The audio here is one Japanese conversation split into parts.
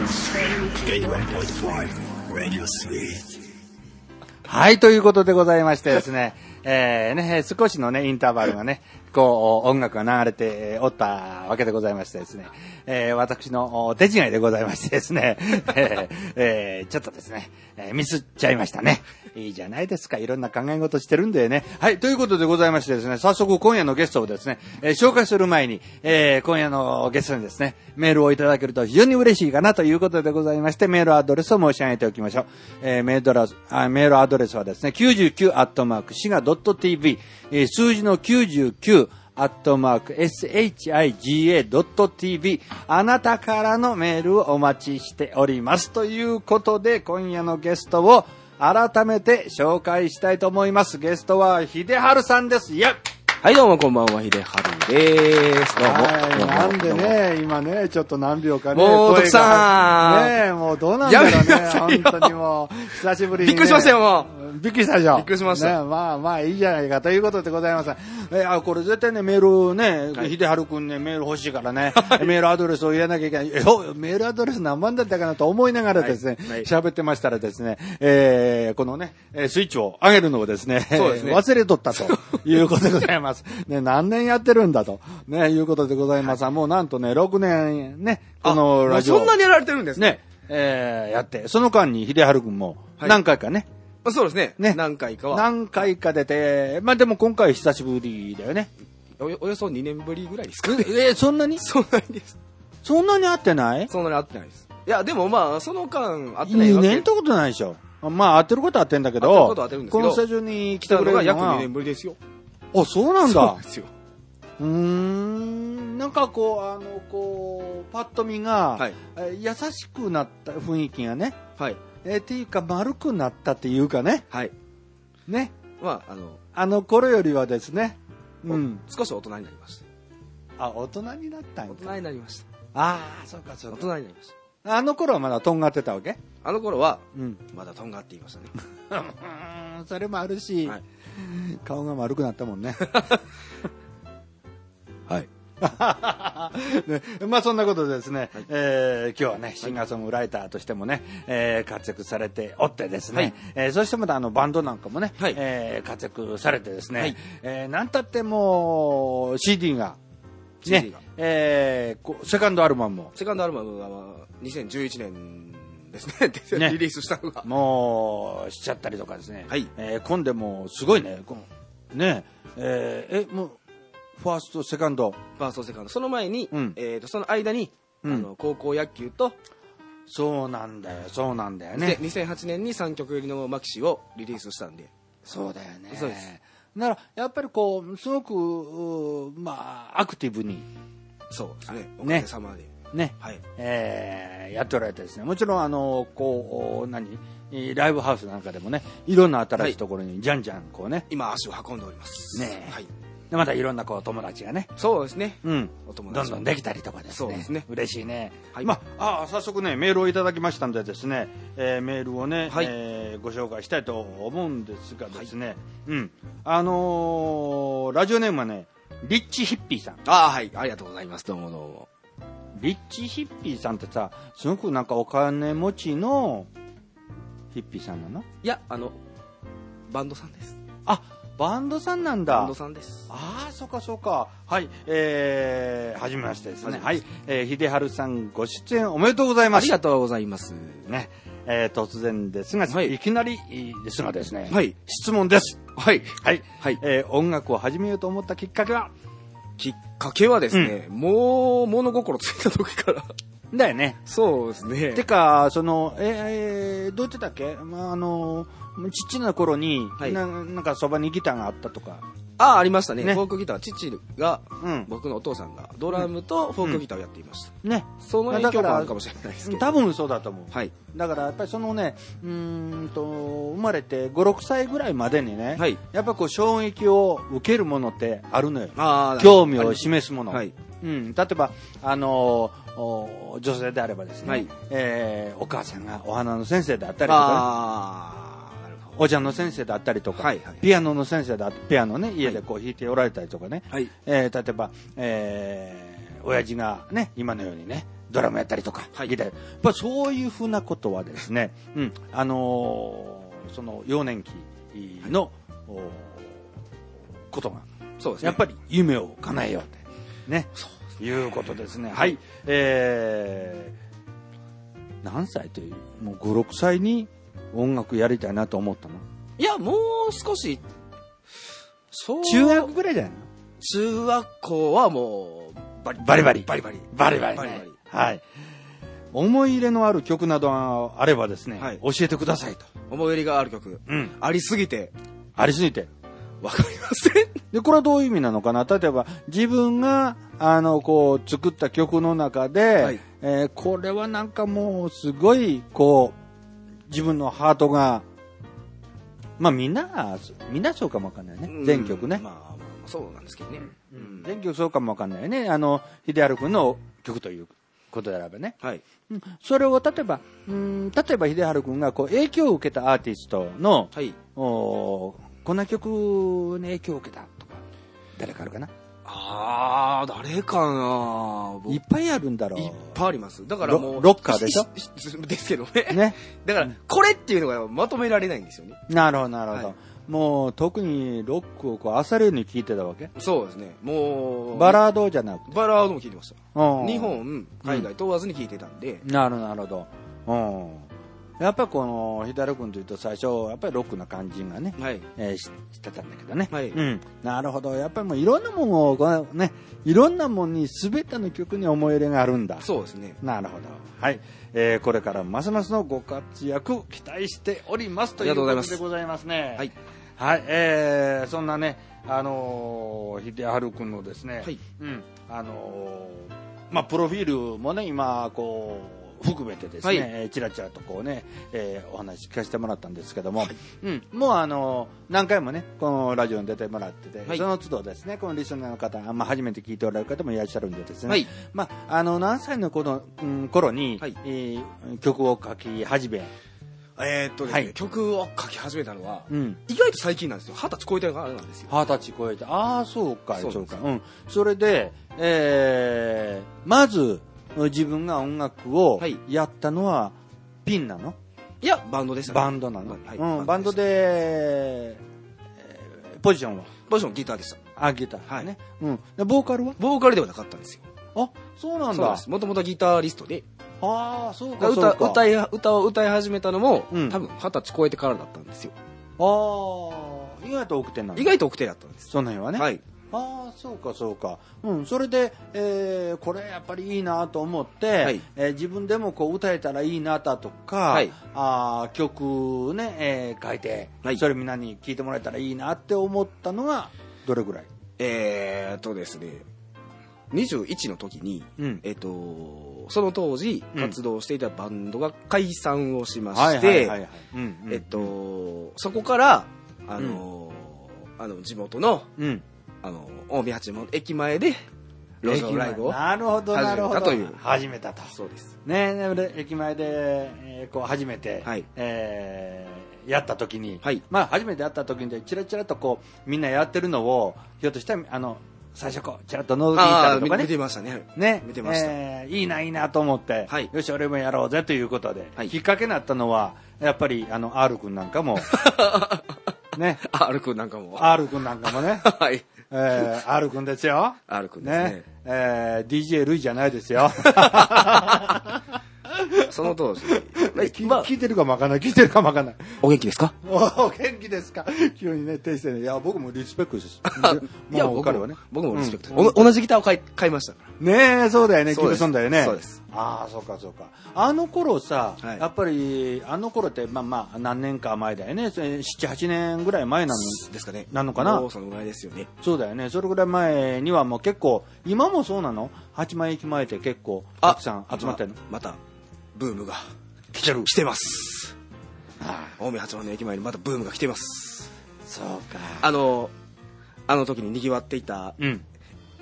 はい、ということでございましてですね、少しのね、インターバルがね、こう、音楽が流れておったわけでございましてですね、私の手違いでございましてですね、ちょっとですね、ミスっちゃいましたね。いいじゃないですか。いろんな考え事してるんでね。はい、ということでございましてですね、早速今夜のゲストをですね、紹介する前に、今夜のゲストにですね、メールをいただけると非常に嬉しいかなということでございまして、メールアドレスを申し上げておきましょう。メールアドレスはですね、99@siga.tv、数字の99@shiga.tv あなたからのメールをお待ちしておりますということで、今夜のゲストを改めて紹介したいと思います。ゲストは秀治さんです。いやはい、どうもこんばんは、秀治です。どうも。 なんでね、今ね、ちょっと何秒かね。 もう、徳さん。ねもうどうなんだろうね。本当にもう、久しぶりに、ね。 びっくりしましたよ、もう。 びっくりしたでしょ。 びっくりしました。 ね、まあいいじゃないかということでございます。これ絶対ね、メールね、秀治くんね、メール欲しいからね、メールアドレスを入れなきゃいけない。メールアドレス何番だったかなと思いながらですね、喋ってましたらですね、このね、スイッチを上げるのをですね、忘れとったということでございます。ね、何年やってるんだと、ね、いうことでございます。もうなんとね、6年ね、このラジオ。 そんなにやられてるんですね。 やって、その間に秀治くんも何回かね、 そうですね。何回かは。 何回か出て、まあでも今回久しぶりだよね。 およそ2年ぶりぐらいですか。 そんなにそんなにです。 そんなに会ってない？ そんなに会ってないです。いや、でもまあ、その間会ってないわけ。2年ってことないでしょ。まあ会ってることは会ってんだけど、このスタジオに来てくれるのは約2年ぶりですよ。 あ、そうなんだ。 そうですよ。 なんかこう、パッと見が、はい、優しくなった雰囲気がね。 はい。 っていうか丸くなったっていうかね。 はい。 ね。 まあ、頃よりはですね。 少し大人になりました。 あ、大人になったんか。 大人になりました。 ああ、そうかそうか。 大人になりました。 あの頃はまだとんがってたわけ？ あの頃は、まだとんがっていましたね。 それもあるし、はい、顔が丸くなったもんね。 はい。 ね、まあそんなことでですね、はい、今日はねシンガーソングライターとしてもね、活躍されておってですね、はい、そしてまたバンドなんかもね、はい、活躍されてですね、はい、なんたっても CD がね、セカンドアルバムもは2011年ですねリリースしたのがもうしちゃったりとかですね、 はい、 今でもすごいねねもうファーストセカンドその前に、その間に、高校野球とそうなんだよね。 で2008年に3曲入りのマキシをリリースしたんで。 そうだよね。 そうです。 だからやっぱりこうすごくまあアクティブにそうですね。おかげさまでね、はい、やっておられてですね。もちろんこうライブハウスなんかでもね、いろんな新しいところにじゃんじゃんこうね、 今足を運んでおりますね。 はい。 でまたいろんなこう友達がね、 そうですね、 お友達どんどんできたりとかですね、 そうですね、 嬉しいね。はい、まあ早速ねメールをいただきましたんでですね、メールをね、はい、ご紹介したいと思うんですがですね、はい、ラジオネームはねリッチヒッピーさん。 はい、ありがとうございます。どうもどうも。 リッチヒッピーさんってさ、すごくなんかお金持ちのヒッピーさんなの？ いやバンドさんです。 あ、バンドさんなんだ。 バンドさんです。 ああ、そうかそうか。はい、はじめましてですね。はい、秀治さんご出演おめでとうございます。 ありがとうございます。 ね、突然ですが、はい、いきなりですがですね、 はい、 質問です。 はい。 はい。はい。音楽を始めようと思ったきっかけは？ きっかけはですね、もう物心ついた時からだよね。 そうですね。 てかどう言ってたっけ？ちっちゃな頃に、はい、なんかそばにギターがあったとか。 ありましたね。フォークギター、父が、僕のお父さんがドラムとフォークギターをやっていました。ね。その影響があるかもしれないですけど。 多分そうだと思う。 はい。 だからやっぱりそのね、生まれて5、6歳ぐらいまでにね、はい、やっぱこう衝撃を受けるものってあるのよ。興味を示すもの。はい。例えば女性であればですね、はい、お母さんがお花の先生であったりとか、ね、お茶の先生であったりとか、はいはい、ピアノの先生でピアノね家でこう弾いておられたりとかね、はい、例えば、 親父がね、今のようにね、ドラムやったりとか、 はい、 ギター、やっぱそういうふうなことはですね、その幼年期の、ことが、 そうですね、 やっぱり夢を叶えようってね、そういうことですね。はい。何歳という、もう5、6歳に音楽やりたいなと思ったの？ いや、もう少し、 中学ぐらいじゃないの？ 中学校はもう、バリバリ。 はい。思い入れのある曲などがあればですね、はい、教えてくださいと。 思い入れがある曲。ありすぎて。わかりません。 で、これはどういう意味なのかな？例えば、自分が、こう、作った曲の中で、はい、これはなんかもう、すごい、こう、自分のハートが、まあみんなそうかもわかんないね。全曲ね。 まあ、そうなんですけどね。 全曲そうかもわかんないね。秀治君の曲ということであればね。 はい。 それを例えば秀治君がこう影響を受けたアーティストの、はい、こんな曲に影響を受けたとか、誰かあるかな？ 誰かな？ いっぱいあるんだろう。 いっぱいあります。だからもう。 ロッカーでしょ？ ですけどね。だから、これっていうのがまとめられないんですよね。 なるほど。はい、もう、特にロックをこう、漁るように聴いてたわけ？ そうですね。もう。 バラードじゃなくて。 バラードも聴いてました。日本、海外問わずに聴いてたんで。 なるほど。やっぱりこの秀治君というと最初やっぱりロックな感じがね、はいしてたんだけどね、はい、なるほど。やっぱりもういろんなものをね、いろんなものに全ての曲に思い入れがあるんだ。 そうですね。 なるほど。はい、これからますますのご活躍期待しておりますということでございますね。はい、はい、そんなね秀治君のですね、はい、まあプロフィールもね今こう含めてですね、はい、ちらちらとこうね、お話聞かせてもらったんですけども、はい、もう何回もねこのラジオに出てもらってて、はい、その都度ですねこのリスナーの方、初めて聞いておられる方もいらっしゃるんでですね、はい、まあ何歳の頃に、はい曲を書き始めですね、はい、曲を書き始めたのは、意外と最近なんですよ。20歳超えてからなんですよ。 20歳超えて、そうか。それで、まず自分が音楽をやったのはピンなの？ いや、バンドでした、ね。 バンドなの？はい、バンドで、ポジションは？ ポジションギターでした。 ギターね。ボーカルは？ ボーカルではなかったんですよ。 そうなんだ。 もともとギタリストで。 そうか。 歌を歌い始めたのも、多分20歳超えてからだったんですよ。 意外と奥手なんだ。 意外と奥手だったんです。 その辺はね。 はい。 そうか。それで、これやっぱりいいなと思って、はい、自分でもこう歌えたらいいなだとか、はい、曲ね、書いて、はい、それみんなに聴いてもらえたらいいなって思ったのが、どれぐらい？ ですね、21の時に、その当時活動していたバンドが解散をしまして、そこから、地元の、近江八幡駅前で路上ライブを始めたと。そうです。 駅前で、こう初めて、はい、やった時に、はい、初めてやった時にチラチラとこうみんなやってるのをひょっとしたら最初こうチラッと覗いたりとかね。 見てましたね。 見てました。いいなと思って、はい、よし俺もやろうぜということで、はい、きっかけになったのはやっぱりR 君なんかもね。 R 君なんかもね。はい。R 君ですよ。 R 君ですね。 DJ ルイじゃないですよ。 その当時。 聞いてるかもわかんない。 お元気ですか？ お元気ですか？急にね、訂正ね。いや、僕もリスペクトです。 いや、僕もリスペクト。同じギターを買いましたから。 ねえ、そうだよね。ギブソンだよね。 そうです。 そうか。あの頃さ、やっぱり、あの頃って、何年か前だよね。7、8年ぐらい前なのですかね。 なのかな？ そのぐらいですよね。 そうだよね。それぐらい前にはもう結構、今もそうなの？八幡駅前って結構、たくさん集まってるの？ また、ブームが来てます。近江八幡の駅前にまたブームが来てます。 そうか。 あの時に賑わっていた、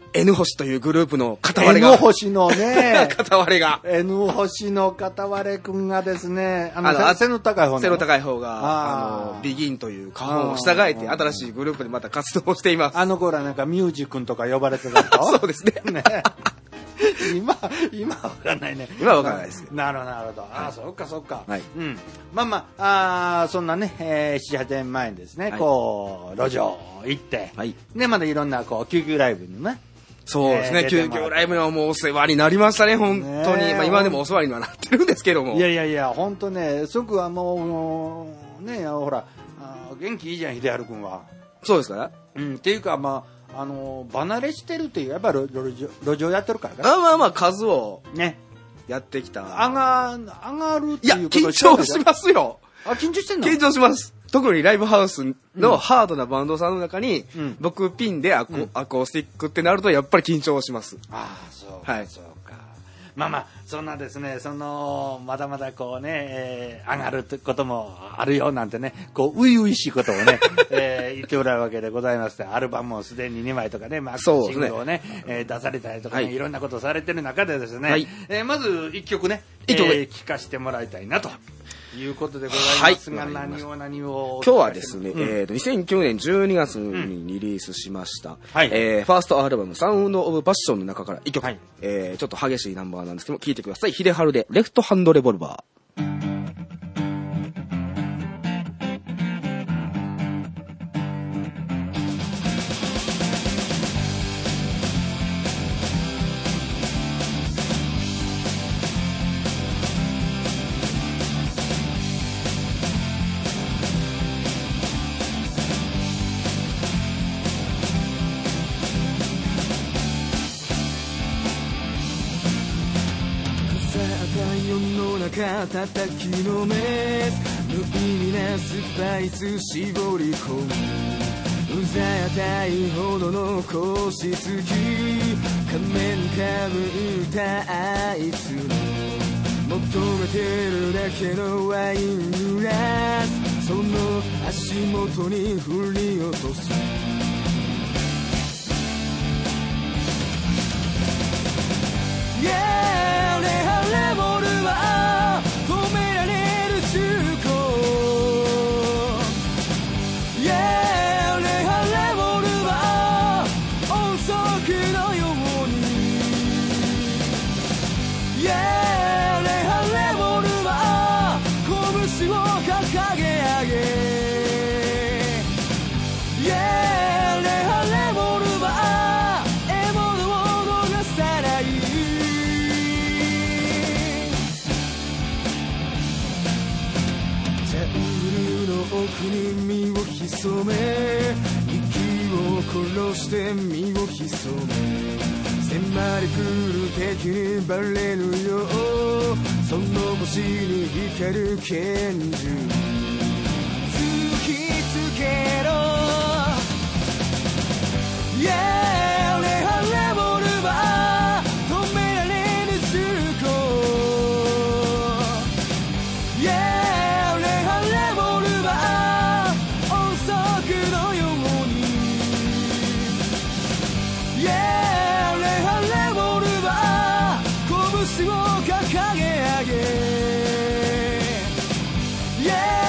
N 星というグループの片割れが。 N 星のね。 片割れが。 N 星の片割れくんがですね、背の高い方背の高い方が、ビギンという花本を従えて新しいグループでまた活動をしています。 あの頃はなんかミュージ君とか呼ばれてたとそうですね。ね今わかんないね。 今わかんないです。 なるほど。ああ、そっか。 はい。 うん。そんなね、7、8年前にですね、こう、路上行って、はい。ね、まだいろんな、こう、救急ライブにね、 そうですね、救急ライブにはもうお世話になりましたね、本当に。今でもお世話にはなってるんですけども。 いや、本当ね、そこはもう、ね、ほら、元気いいじゃん、秀治君は。 そうですかね。っていうか、離れしてるっていう、やっぱり路上やってるからか。数を、ね、やってきた。 上がるっていうこと緊張しますよ。 緊張してんの？ 緊張します。特にライブハウスのハードなバンドさんの中に、僕ピンでアコースティックってなるとやっぱり緊張します。 そうか。そんなですね、まだまだこうね、上がるってこともあるよなんてね、こう、初々しいことをね、言っておられるわけでございまして、アルバムもすでに2枚とかね、マックスシングルをね、出されたりとかね、いろんなことをされてる中でですね、まず1曲ね、聴かせてもらいたいなと。いうことでございますが、何を今日はですね、2009年12月にリリースしました、ファーストアルバムサウンドオブパッションの中から1曲、ちょっと激しいナンバーなんですけども聴いてください。秀治でレフトハンドレボルバー。叩きのめす無意味なスパイス絞り込むうざやたいほどの腰つき仮面かぶったあいつの求めてるだけのワイングラスその足元に振り落とすレボルバー止められる中古レボルバー音速のようにレボルバー拳を掲げ上げレボルバー獲物を逃さない奥に身を潜め息を殺して身を潜め迫り来る敵にバレるよその星に光る拳銃突きつけろレボルバー止められぬ中古レボルバー音速のようにレボルバー拳を掲げ上げ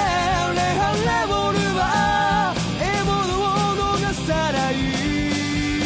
レボルバー獲物を逃さない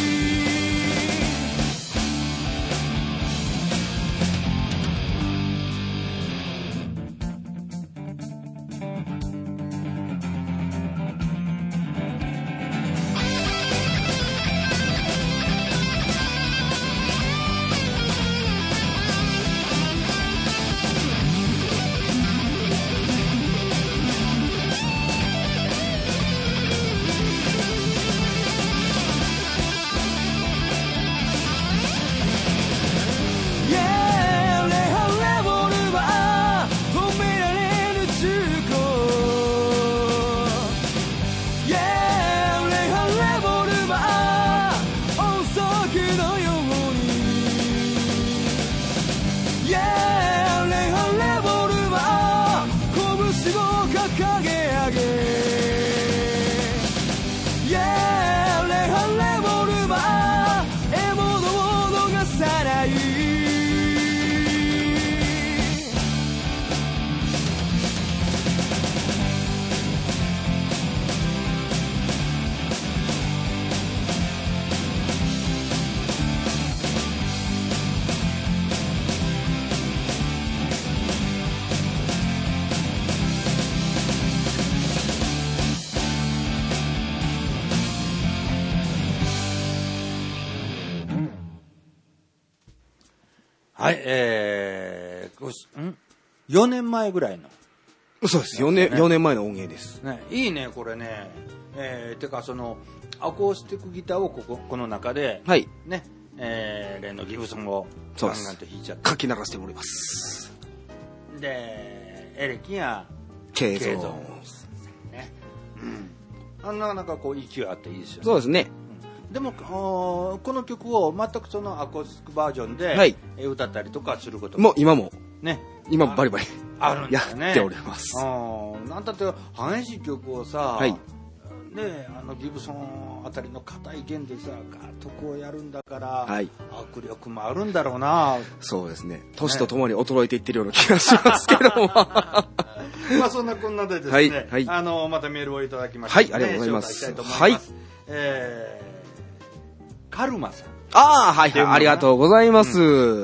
はい、4年前ぐらいの。 そうです。4年前の音源です。 ね、いいね、これね。てか、アコースティックギターをこの中で、 はい。 ね、例のギブソンをガンガンと弾いちゃって。 書き流しております。 で、エレキや、 ケイゾーン。 ね。うん。なかなか息があっていいですよね。 そうですね。 でもこの曲を全くアコースティックバージョンで、 はい、 歌ったりとかすることも今もね、 今バリバリあるんだよね。 やっております。 なんだって激しい曲をさ、 はい、 ね、ギブソンあたりの硬い弦でさガーッとやるんだから、 はい、 握力もあるんだろうな。 そうですね。年とともに衰えていってるような気がしますけどもまあそんなこんなでですね、 はいはい、 またメールをいただきまして、 はい、ありがとうございます。 はい、カルマさん。 はい、ありがとうございます。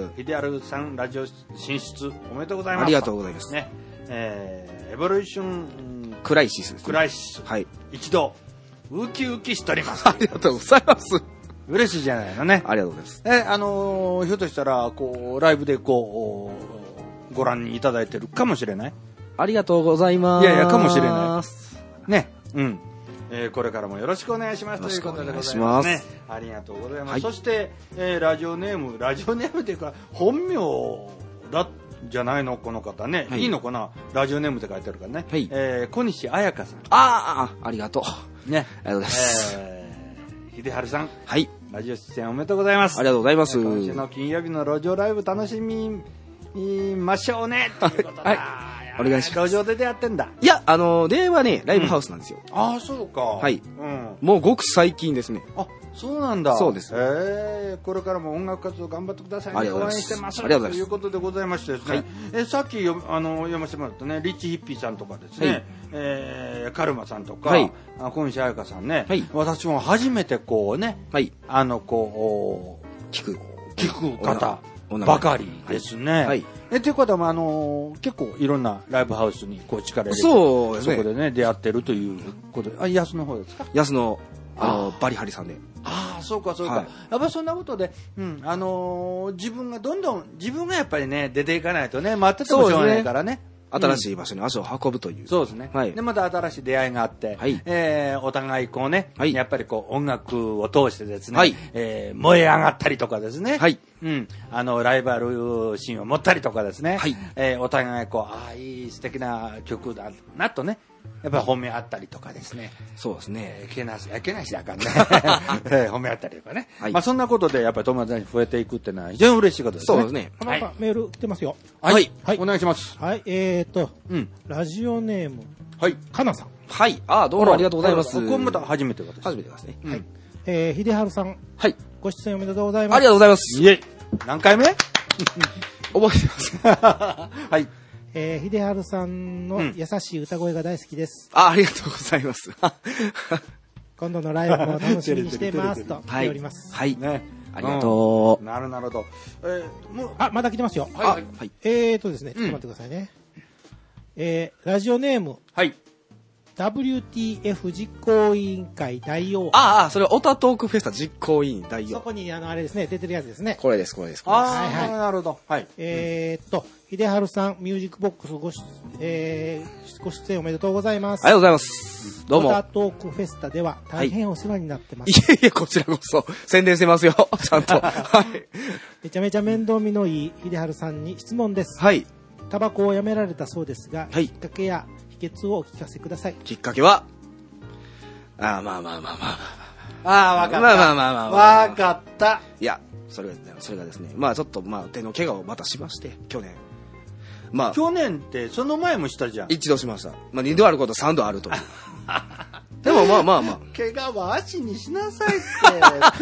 秀治さん、ラジオ進出おめでとうございます。 ありがとうございます。 ね、エボリューションクライシスですね。 クライシス。 はい。 一度、ウキウキしております。 ありがとうございます。 嬉しいじゃないのね。 ありがとうございます。 ひょっとしたら、ライブでご覧いただいてるかもしれない。 ありがとうございます。 いやいや、かもしれない。ね。うん。これからもよろしくお願いしますということでございますね。ありがとうございます。はい、そして、ラジオネームというか本名じゃないのこの方ね、はい、いいのかな、ラジオネームって書いてあるからね。はい、小西彩香さん。 ありがとう。 ね。 ありがとうございます。 秀治さん。 はい。 ラジオ出演おめでとうございます。 ありがとうございます。 今週の金曜日の路上ライブ楽しみましょうねということだ。はい。 お願いします。 路上で出会ってんだ。 いや、電話ね、ライブハウスなんですよ。 そうか。 はい。もうごく最近ですね。 そうなんだ。 そうです。 これからも音楽活動頑張ってくださいね。応援してます。 ありがとうございます。 ということでございましてですね。はい、さっき読ませてもらったね、リッチヒッピーさんとかですね、カルマさんとか、小西彩香さんね、私も初めてね、聞く方ばかりですね。はい。ということは、結構いろんなライブハウスに力入れて、 そうですね。 そこでね、出会ってるということで、安の方ですか？ 安の、バリハリさんで。 そうか、そうか。やっぱりそんなことで、自分がやっぱりね、出ていかないとね、待っててもしょうがないからね。 新しい場所に足を運ぶという。 そうですね。はい。で、また新しい出会いがあって、はい。お互いやっぱり音楽を通してですね、はい。燃え上がったりとかですね。はい。うん。ライバル心を持ったりとかですね。はい。お互いいい素敵な曲だなとね。やっぱり褒め合ったりとかですね。 そうですね。 けなしだかんね。褒め合ったりとかね。はい。そんなことでやっぱり友達に増えていくってのは非常に嬉しいことですね。 そうですね。 はい。メール来てますよ。 はい。はい。お願いします。 はい。ラジオネーム。 はい。 かなさん。 はい。どうもありがとうございます。 これまた初めてです。 初めてですね。 はい。秀治さん。 はい。 ご出演おめでとうございます。 ありがとうございます。 いえ。何回目？ 覚えてます。 はい。 秀治さんの優しい歌声が大好きです。 ありがとうございます。 今度のライブも楽しみにしてますと来ております。 はい。ね。ありがとう。 なるほど。 まだ来てますよ。 はい。 ですね、ちょっと待ってくださいね。ラジオネーム。 はい。 WTF 実行委員会代表。 それはオタトークフェスタ実行委員代表。 そこにあれですね、出てるやつですね。 これです。 なるほど。はい。 秀治さん、ミュージックボックスご出演おめでとうございます。 ありがとうございます。どうも。 オタトークフェスタでは大変お世話になってます。 いえ、こちらこそ宣伝してますよ。ちゃんと。はい。 めちゃめちゃ面倒見のいい秀治さんに質問です。 はい。 タバコをやめられたそうですが、きっかけや秘訣をお聞かせください。 きっかけはわかった。 わかった。 いや、それがですね、ちょっと手の怪我をまたしまして、去年。 去年ってその前もしたじゃん。 一度しました。2度あること3度あるという。でも怪我は足にしなさいって。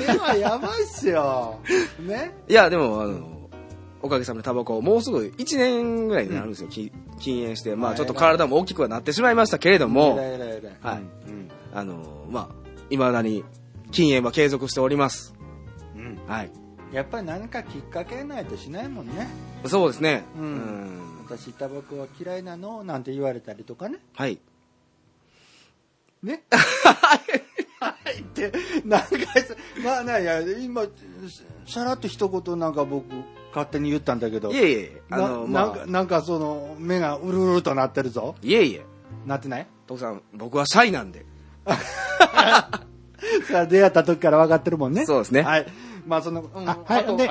怪我やばいっすよ。ね。 いや、でもおかげさまでタバコをもうすぐ1年ぐらいになるんですよ。禁煙して、ちょっと体も大きくはなってしまいましたけれども、はい。未だに禁煙は継続しております。はい。 やっぱり何かきっかけないとしないもんね。 そうですね。 私タバコは嫌いなのなんて言われたりとかね。 はい。 ね。はいって、今、さらっと一言僕、考勝手に言ったんだけど。 いえいえ、 なんかその、目がうるうるとなってるぞ。 いえいえ。 なってない？ 徳さん、僕はシャイなんで。 さあ、出会った時から分かってるもんね。 そうですね。 はい。まあ、その、 はい、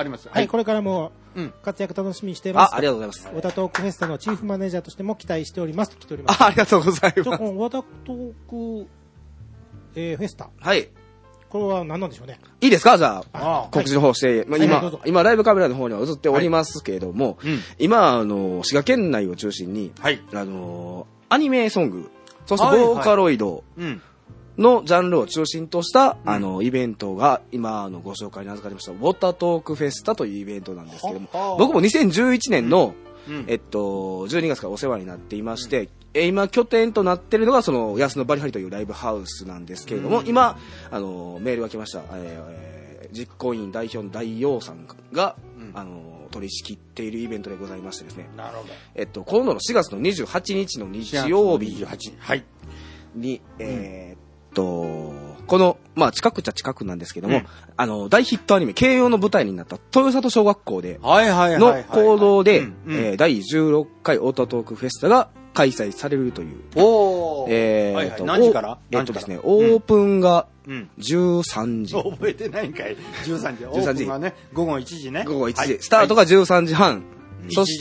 あります。 はい、これからも、活躍楽しみにしています。 ありがとうございます。 ウォタトークフェスタのチーフマネージャーとしても期待しておりますと来ております。 ありがとうございます。 ウォタトーク、フェスタ。 はい。 これは何なんでしょうね。 いいですかじゃあ、告知の方して、今、ライブカメラの方には映っておりますけれども、今、滋賀県内を中心に、アニメソング、そしてボーカロイドのジャンルを中心とした、イベントが、今、ご紹介に預かりました、ウォタトークフェスタというイベントなんですけれども、僕も2011年の、12月からお世話になっていまして、今拠点となっているのがその安野バリハリというライブハウスなんですけれども、今メールが来ました、実行委員代表の大陽さんが、取り仕切っているイベントでございましてですね、 なるほど、今度の4月の28日の日曜日に、この、近くっちゃ近くなんですけども、大ヒットアニメ、慶応の舞台になった豊里小学校で、の行動で、第16回オートトークフェスタが開催されるという。 何時からですね、オープンが13時。 覚えてないんかい ?13 時。オープンはね、午後1時ね。 午後1時。スタートが13時半。そして、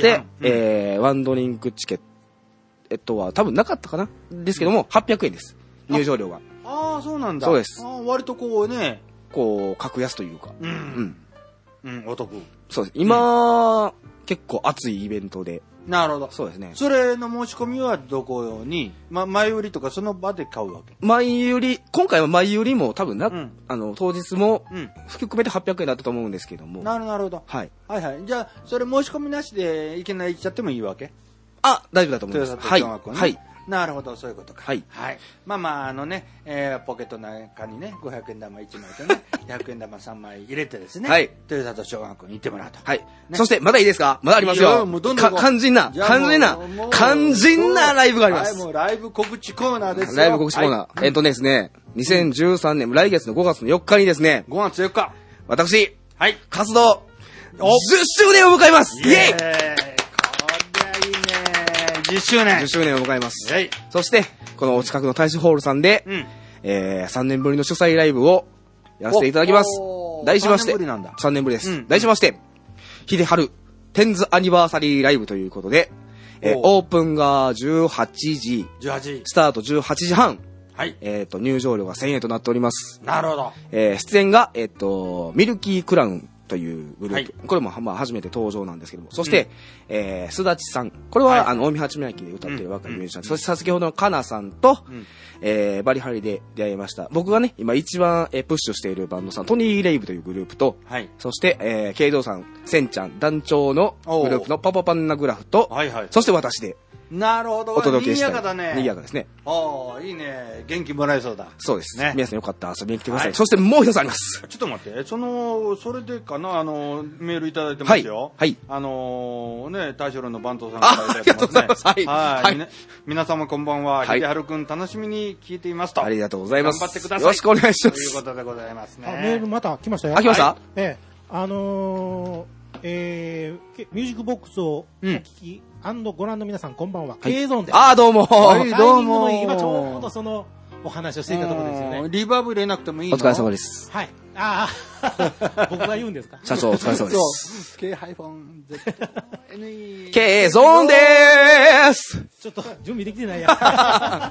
ワンドリンクチケットは多分なかったかなですけども、800円です。入場料が。 ああ、そうなんだ。 そうです。 割とこうね。 格安というか。 お得。 そうです。今、結構熱いイベントで。 なるほど。 そうですね。 それの申し込みはどこに、前売りとかその場で買うわけ？ 前売り、今回は前売りも多分当日も含めて800円だったと思うんですけども。 なるほど。 はい。 はいはい。じゃあ、それ申し込みなしでいけない行っちゃってもいいわけ？ 大丈夫だと思います。はい。はい。 なるほど、そういうことか。 はい。 はい。ポケットの中にね、500円玉1枚とね、100円玉3枚入れてですね、はい。豊里小学校に行ってもらうと。 はい。そして、まだいいですか？まだありますよ。肝心なライブがあります。 はい、もうライブ告知コーナーですよ。 ライブ告知コーナー。ですね、2013年、来月の5月の4日にですね、 5月4日。 私、はい。活動、10周年を迎えます。イエーイ 10周年を迎えます。そして、このお近くの大使ホールさんで、3年ぶりの主催ライブをやらせていただきます。題しまして、3年ぶりです。題しまして、秀春テンズアニバーサリーライブということで、オープンが18時、スタート18時半、入場料が1000円となっております。 なるほど。 出演が、ミルキークラウン、というグループ、これも初めて登場なんですけども、そして、すだちさん、これは、近江八幡駅で歌っている若いミュージシャン、そして先ほどのかなさんと、バリハリで出会いました。僕がね、今一番、プッシュしているバンドさん、トニー・レイブというグループと、そして、ケイドウさん、センちゃん、団長のグループのパパパンナグラフと、そして私で、 なるほど。 お届けしたい。 にぎやかだね。 にぎやかですね。 ああ、いいね。元気もらえそうだ。 そうですね。皆さんよかったら遊びに来てください。そしてもう一つあります。 ちょっと待って。それでかな、メールいただいてますよ。 はい。 大将の番頭さんからいただいてますね。 ありがとうございます。 はい。皆様こんばんは。秀春くん楽しみに聞いていますと。 ありがとうございます。 頑張ってください。 よろしくお願いします。 ということでございますね。 メールまた来ましたよ。 来ました？ ミュージックボックスをお聞き、ご覧の皆さんこんばんは。Kゾーンです。 どうも。 どうも。 今ちょうどそのお話をしていたところですよね。 リバーブ入れなくてもいいの？ お疲れ様です。 はい。僕が言うんですか？ 社長お疲れ様です。 K-ZNE。 K ゾーンでーす。 ちょっと準備できてないや。 はい。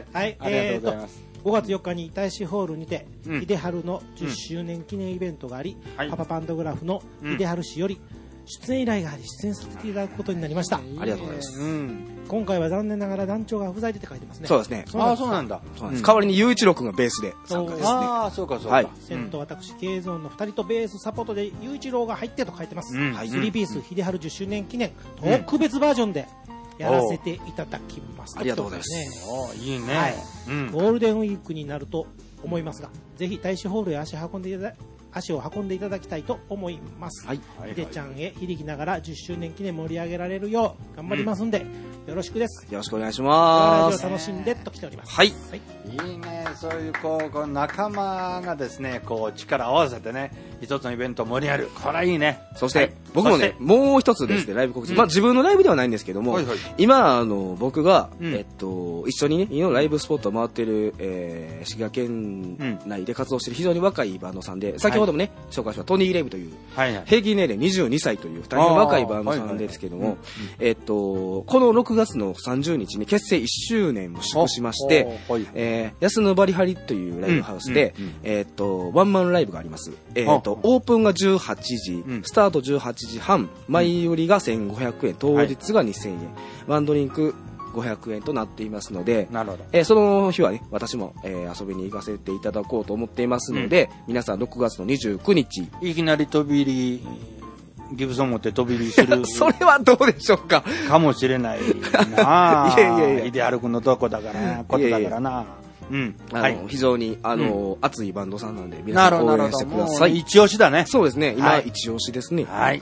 はい。 ありがとうございます。 5月4日に大使ホールにて、秀春の10周年記念イベントがあり、パパパンドグラフの秀春氏より出演依頼があり出演させていただくことになりました。 ありがとうございます。 今回は残念ながら団長が不在でって書いてますね。 そうですね。 そうなんだ。 代わりに雄一郎君がベースで参加ですね。 ああ、そうかそうか。 セント私 K ゾーンの2人とベースサポートで雄一郎が入ってと書いてます。3ピース秀春10周年記念特別バージョンでやらせていただきます。 ありがとうございます。 いいね。 ゴールデンウィークになると思いますが、ぜひ大使ホールへ足を運んでいただきたいと思います。ひでちゃんへ響きながら10周年記念盛り上げられるよう頑張りますんで、よろしくです。 よろしくお願いします。 ラジオ楽しんでと来ております。 はい。 いいね。そういうこう仲間がですね、こう力を合わせてね、一つのイベントを盛り上げる。これはいいね。 そして僕もね、もう一つですね、ライブ告知。まあ自分のライブではないんですけども、今、僕が、一緒にね、いろんなライブスポットを回ってる、滋賀県内で活動している非常に若いバンドさんで、先ほどもね、紹介したトニー・レイブという、平均年齢22歳という2人の若いバンドさんですけども、この6月の30日に結成1周年を祝しまして、安野バリハリというライブハウスで、ワンマンライブがあります。オープンが18時、スタート18時半、前売りが1500円、当日が2000円、ワンドリンク500円となっていますので、その日はね、私も、遊びに行かせていただこうと思っていますので、皆さん6月の29日。 いきなり飛び入り、ギブソン持って飛び入りする。 それはどうでしょうか。 かもしれないな。いやいや、イデアル君のとこだからことだからな。 非常に、熱いバンドさんなんで、皆さん応援してください。 一押しだね。 そうですね。今、一押しですね。 はい。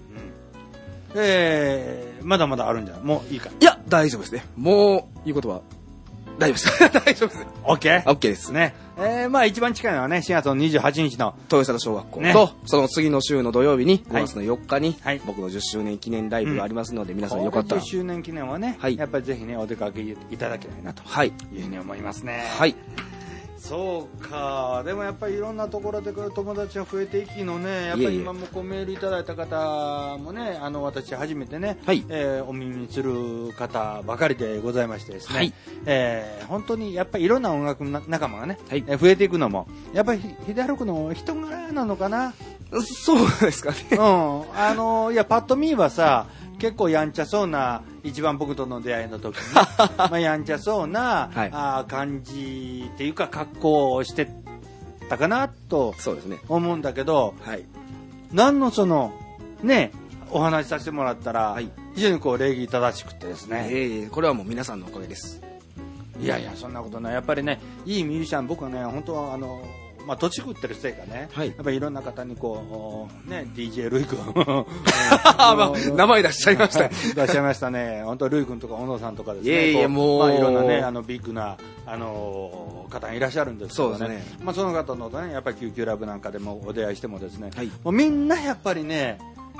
まだまだあるんじゃもういいか。 いや、大丈夫ですね。もう、いうことは、大丈夫です。大丈夫です。 OK？ OK ですね。まあ一番近いのはね、4月の28日の豊里小学校と、その次の週の土曜日に、5月の4日に、僕の10周年記念ライブがありますので、皆さんよかったら。 10周年記念はね、やっぱりぜひね、お出かけいただきたいなというふうに思いますね。 はい。 そうか。でもやっぱりいろんなところで友達が増えていきのね、やっぱり今もメールいただいた方もね、私初めてね、お耳にする方ばかりでございましてですね、本当にやっぱりいろんな音楽仲間がね、増えていくのも、やっぱり秀春君の人柄なのかな。 そうですかね。 いや、パッと見はさ、結構やんちゃそうな、一番僕との出会いの時に、やんちゃそうな、感じっていうか格好をしてたかなと思うんだけど、何のね、お話しさせてもらったら、非常に礼儀正しくてですね。 これはもう皆さんのおかげです。 いやいや、そんなことない。やっぱりね、いいミュージシャン、僕はね、本当は土地食ってるせいかね、やっぱりいろんな方にDJ ルイ君名前出しちゃいました出しちゃいましたね。本当ルイ君とか小野さんとかですね、もういろんなねビッグな方いらっしゃるんですけどね、その方のねやっぱり救急ラブなんかでもお出会いしてもですね、もうみんなやっぱりね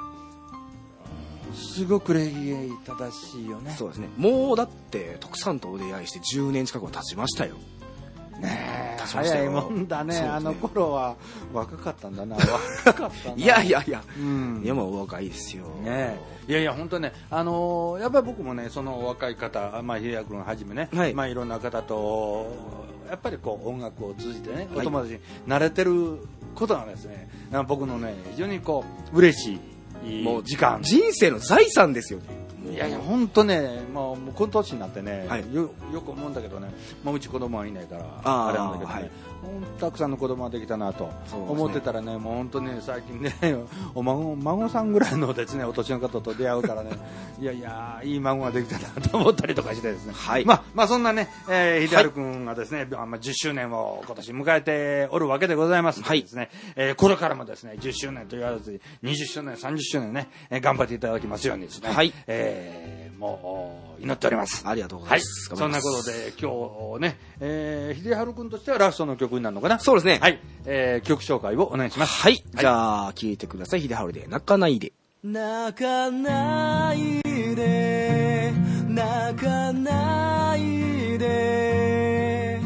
すごく礼儀正しいよね。 そうですね。もうだって徳さんとお出会いして10年近くは経ちましたよ。 ねえ、早いもんだね。あの頃は若かったんだな。若かったな。 いやいやいや、いやもうお若いですよ。 ねえ、いやいや本当ね、やっぱり僕もねその若い方、秀也君はじめね、いろんな方とやっぱり音楽を通じてね、お友達に慣れてることがですね、僕のね非常に嬉しい時間。 人生の財産ですよね。 いやいや本当ね、もうこの年になってね、よく思うんだけどね、うち子供はいないからあれなんだけどね、たくさんの子供ができたなと思ってたらね、もう本当ね最近ね孫さんぐらいのですねお年の方と出会うからね、いやいやいい孫ができたなと思ったりとかしてですね、そんなね秀春君がですね10周年を今年迎えておるわけでございますのでですね、これからもですね10周年と言われず20周年30周年ね頑張っていただきますようにですね、もう祈っております。 ありがとうございます。 そんなことで今日ね、秀春君としてはラストの曲になるのかな。 そうですね。 はい、曲紹介をお願いします。 はい。じゃあ聴いてください。秀春で泣かないで。 泣かないで、泣かないで、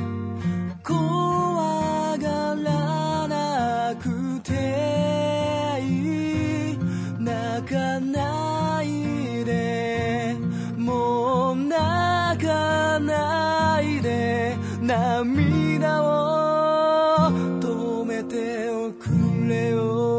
怖がらなくていい、泣かないで、もう泣かないで、涙を止めておくれよ。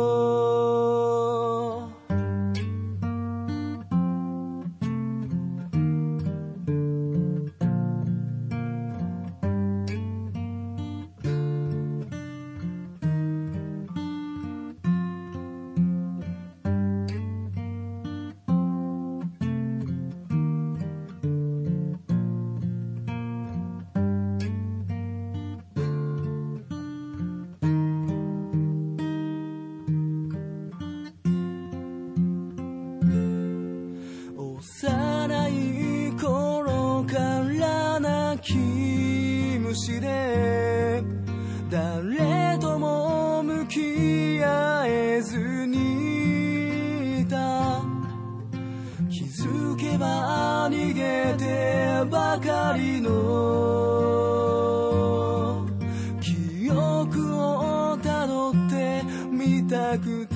幼い頃から泣き虫で誰とも向き合えずにづけば逃げてばかりの記憶をたどってみたく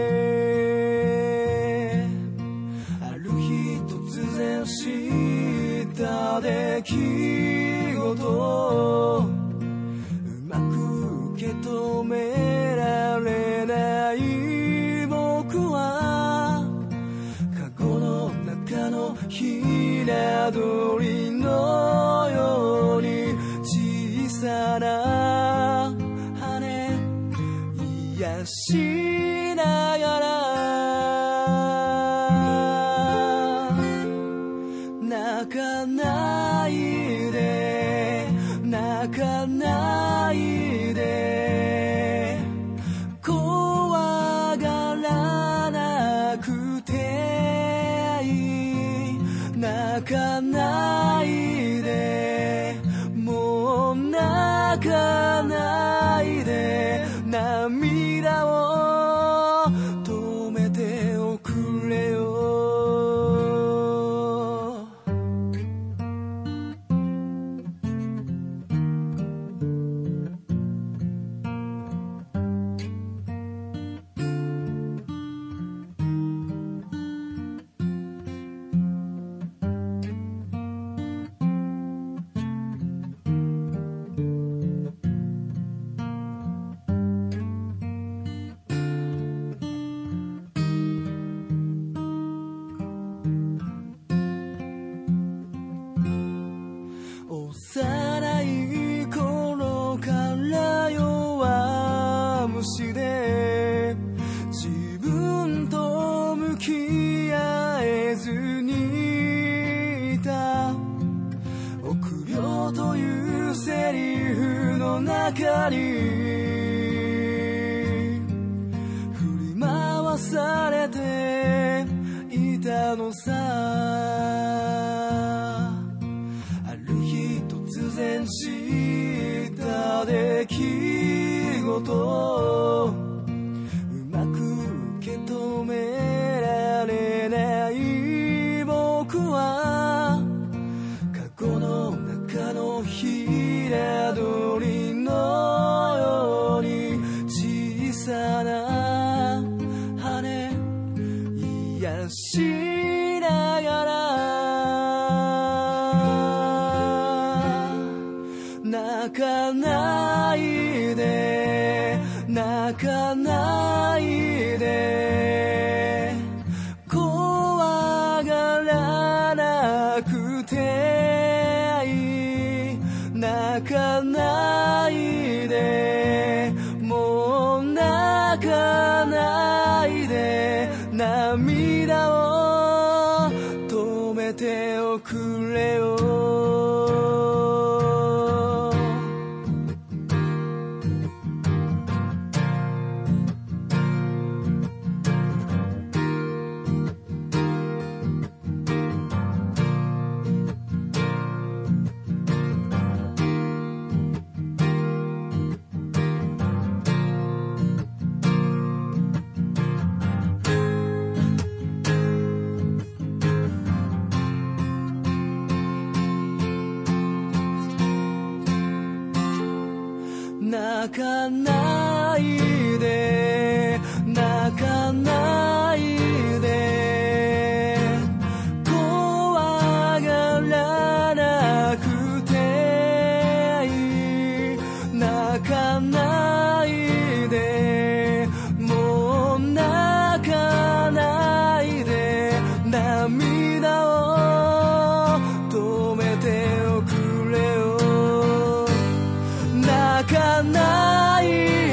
て、ある日突然知った出来事をうまく受け止められない僕はカゴの中のひな鳥のように小さな羽癒しながら泣かないで泣かないで怖がらなくていい泣かないでもう泣かないで涙を止めておくれよ。幼い頃から弱虫で自分と向き合えずにいた。臆病というセリフの中に振り回されていたのさ。突然知った出来事をうまく受け止められない僕はカゴの中のひな鳥のように小さな羽癒しながら泣かないで泣かないで怖がらなくていい泣かないでもう泣かないで涙を止めておくれよ。泣かないで泣かないで怖がらなくていい泣かないでもう泣かないで涙を止めておくれよ。泣かない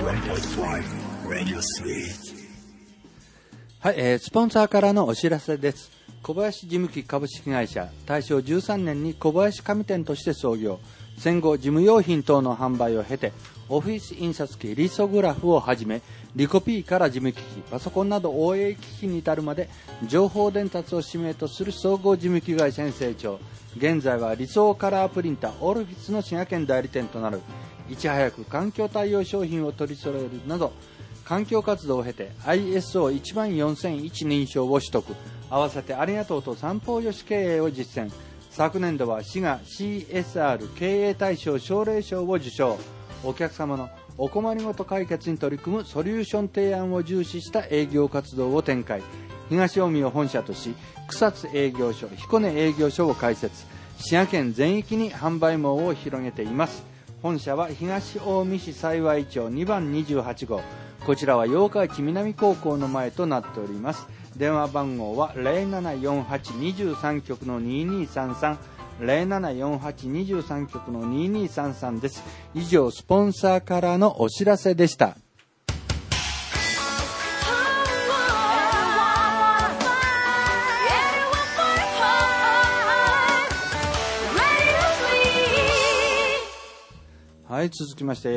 はい、スポンサーからのお知らせです。小林事務機株式会社、大正13年に小林紙店として創業。戦後事務用品等の販売を経て、オフィス印刷機リソグラフをはじめ、リコピーから事務機器、パソコンなど OA 機器に至るまで情報伝達を使命とする総合事務機会社に成長。現在は理想カラープリンターオルフィスの滋賀県代理店となる。いち早く環境対応商品を取り揃えるなど、環境活動を経て ISO14001 認証を取得。合わせてありがとうと三方よし経営を実践。昨年度は滋賀 CSR 経営大賞奨励賞を受賞。お客様のお困りごと解決に取り組むソリューション提案を重視した営業活動を展開。東近江を本社とし、草津営業所、彦根営業所を開設。滋賀県全域に販売網を広げています。本社は東近江市幸町2番28号。こちらは八日市南高校の前となっております。電話番号は 0748-23 局の2233 0748-23 局の2233です。以上、スポンサーからのお知らせでした。はい、続きまして、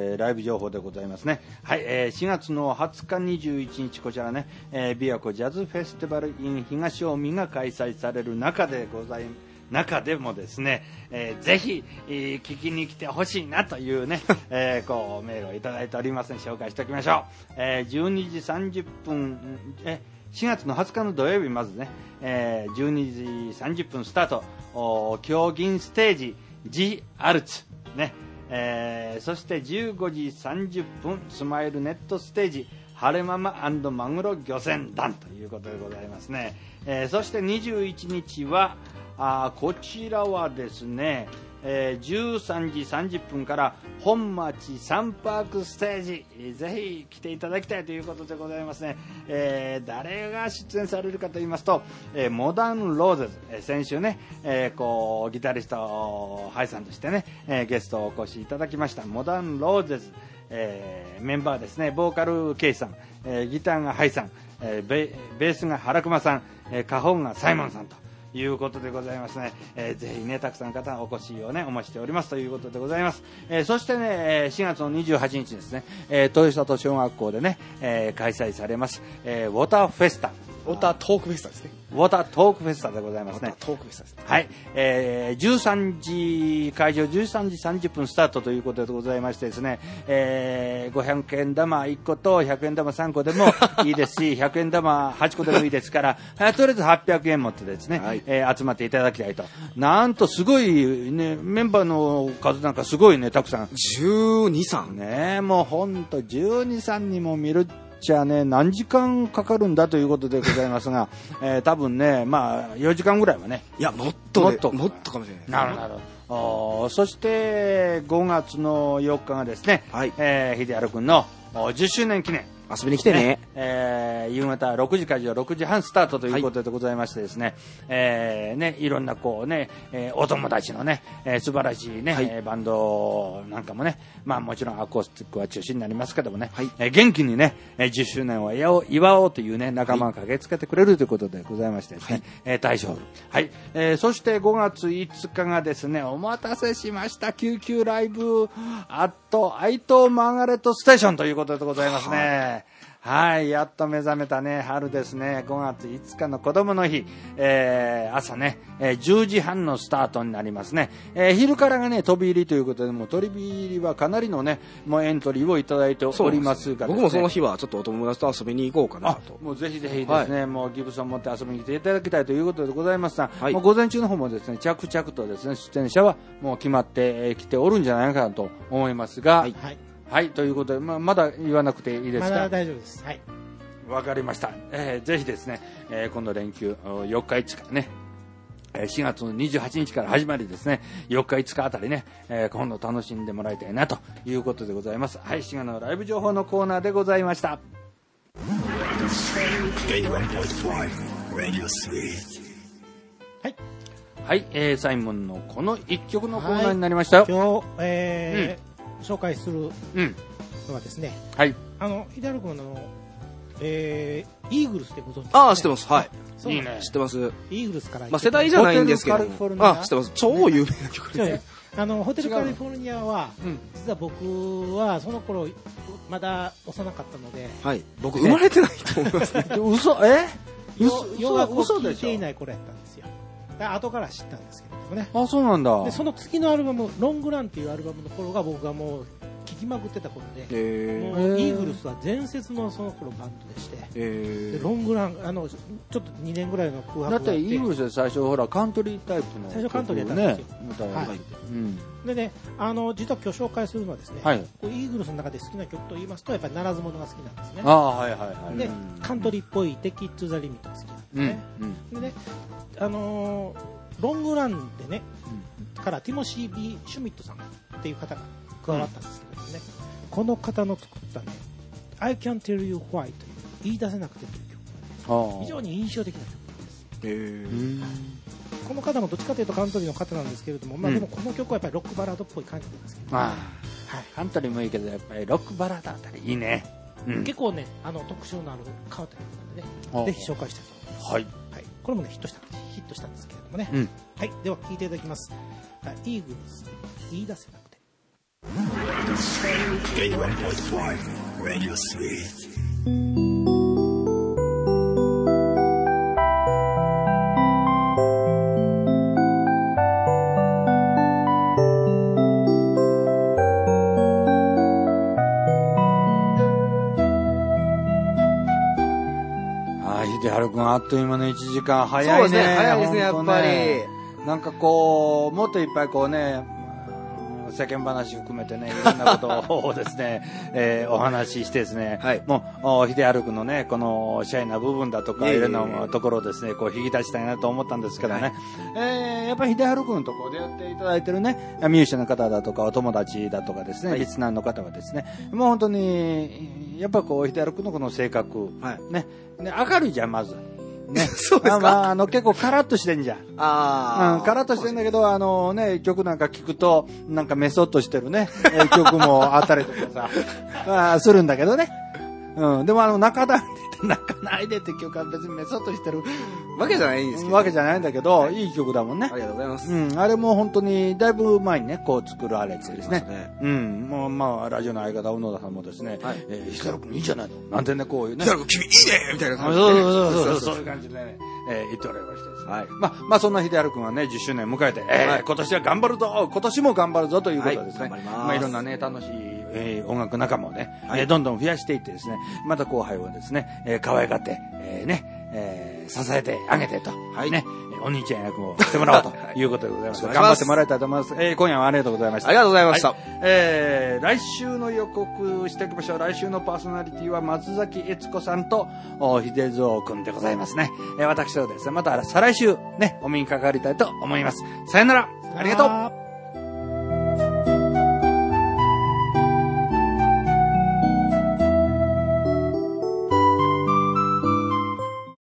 ライブ情報でございますね。はい、4月の20日21日こちらね、琵琶湖ジャズフェスティバル in 東近江が開催される中でもですね、ぜひ、聞きに来てほしいなというね、こうメールをいただいておりますので紹介しておきましょう。12時30分、4月の20日の土曜日まずね、12時30分スタート、競銀ステージ G アルツね。そして15時30分スマイルネットステージ晴れママ&マグロ漁船団ということでございますね。そして21日はこちらはですね、13時30分から本町サンパークステージ、ぜひ来ていただきたいということでございますね。誰が出演されるかと言いますと、モダンローゼズ、先週ね、こうギタリストハイさんとしてね、ゲストをお越しいただきましたモダンローゼズ、メンバーですね。ボーカルケイさん、ギターがハイさん、ベースが原熊さん、カホンがサイモンさんということでございますね。ぜひね、たくさん方お越しをねお待ちしておりますということでございます。そしてね、4月の28日ですね、豊里小学校でね、開催されます、ウォーターフェスタ、 ウォータートークフェスタですね。 ウォータートークフェスタでございますね。 トークフェスタですね。 はい、13時会場13時30分スタートということでございましてですね、500円玉1個と100円玉3個でもいいですし100円玉8個でもいいですから、とりあえず800円持ってですね、はい、集まっていただきたいと。なんとすごいね、メンバーの数なんかすごいね、たくさん 12、3 ね、もうほんと12、3にも見るじゃあね、何時間かかるんだということでございますが、多分ね、まあ4時間ぐらいはね、 いやもっとかもしれない。 なるほど。そして5月の4日がですね、はい、秀原君の10周年記念遊びに来てね。 夕方6時会場6時半スタートということでございましてですね、ね、いろんなこうね、お友達のね、素晴らしいね、はい、バンドなんかもね、まあもちろんアコースティックは中心になりますけどもね、はい、元気にね、10周年を祝おうというね、仲間が駆けつけてくれるということでございましてですね、はい、大賞。はい、そして5月5日がですね、お待たせしました、救急ライブ愛東マーガレットステーションということでございますね。はい、やっと目覚めたね、春ですね。5月5日の子供の日、朝ね、10時半のスタートになりますね。昼からがね、飛び入りということで、もう飛び入りはかなりのね、もうエントリーをいただいておりますが、ね、 僕もその日はちょっとお友達と遊びに行こうかなと。 もうぜひぜひですね、はい、もうギブソン持って遊びに来ていただきたいということでございますが、はい、もう午前中の方もですね、着々とですね、出演者はもう決まってきておるんじゃないかなと思いますが、はい、はい、ということで、まだ言わなくていいですか？ まだ大丈夫です。はい。 わかりました。ぜひですね、今度連休4日5日ね、4月の28日から始まりですね、4日5日あたりね、今度楽しんでもらいたいなということでございます。はい、滋賀のライブ情報のコーナーでございました。はい。はい、サイモンのこの1曲のコーナーになりましたよ。 はい、今日、紹介するのはですね、 はい。 秀治君の、イーグルスでご存知ですか？ ああ、知ってます。はい。 そういいね。 知ってます。 イーグルスから。 まあ世代じゃないんですけど。あ、知ってます。超有名な曲ですね。 ホテルカリフォルニアは、実は僕はその頃、まだ幼かったので。 はい。僕生まれてないと思いますね。 嘘洋楽を聴いていない頃やったんですよ。後から知ったんですけどね。 あ、そうなんだ。 で、その次のアルバム、ロングランっていうアルバムの頃が僕がもう聴きまくってた頃で、もうイーグルスは伝説のその頃バンドでして、でロングラン、ちょっと2年ぐらいの空白があって。 だってイーグルスで最初ほらカントリータイプの。 最初カントリーやったんですよ。 はい。 でね、実は今日紹介するのはですね、イーグルスの中で好きな曲と言いますと、やっぱりならず者が好きなんですね。 はいはいはい。 で、カントリーっぽいテキッツ・ザ・リミットが好きなんですね。でね、ロングランでね、からティモシー・ビー・シュミットさんっていう方が加わったんですけどね、この方の作ったね、I Can't Tell You Why という言い出せなくてという曲が非常に印象的な曲なんです。この方もどっちかというとカントリーの方なんですけれども、まあでもこの曲はやっぱりロックバラードっぽい感じなんですけど、はい、 カントリーもいいけどやっぱりロックバラードあたりいいね。 結構ね、特徴のある変わった曲なんでね、ぜひ紹介したいと思います。はい。これもねヒットしたんですけれどもね。はい。では聴いていただきます。イーグルス言い出せなくて。Radio Sweet。 秀治君あっという間の1時間早いね。 そうですね、早いですね、やっぱり。 なんかこう、もっといっぱいこうね、世間話含めてね、いろんなことをですね、お話ししてですね、もう、秀治君のね、このシャイな部分だとか、いろんなところをですね、こう引き出したいなと思ったんですけどね、やっぱり秀治君とこう出会っていただいてるね、ミュージシャンの方だとか、お友達だとかですね、リスナーの方はですね、もう本当に、やっぱこう、秀治君のこの性格、ね、明るいじゃん、まず。ね、 そうですか。 結構カラッとしてんじゃん。カラッとしてんだけど、曲なんか聞くと、なんかメソッとしてるね、曲もあったりとかさ、するんだけどね。でも泣かないでって曲は別にメソッとしてるわけじゃないんですけど。 わけじゃないんだけど、いい曲だもんね。 ありがとうございます。 あれも本当に、だいぶ前にね、こう作られてですね。もうまあ、ラジオの相方、小野田さんもですね、秀治君いいじゃないのなんてね、こういうね。 秀治君君いいねみたいな感じで。そういう感じでね、言っておられましたですね。まあ、そんな秀治君はね、10周年迎えて、今年は頑張るぞ今年も頑張るぞということですね。まあ、いろんなね、楽しい、音楽仲間をね、どんどん増やしていってですね、また後輩をですね、可愛がって、支えてあげてと、ね、お兄ちゃん役をしてもらおうということでございます。頑張ってもらいたいと思います。今夜はありがとうございました。 ありがとうございました。 来週の予告しておきましょう。来週のパーソナリティは松崎悦子さんと秀蔵くんでございますね。私はですね、また再来週ね、お目にかかりたいと思います。さよなら。ありがとう。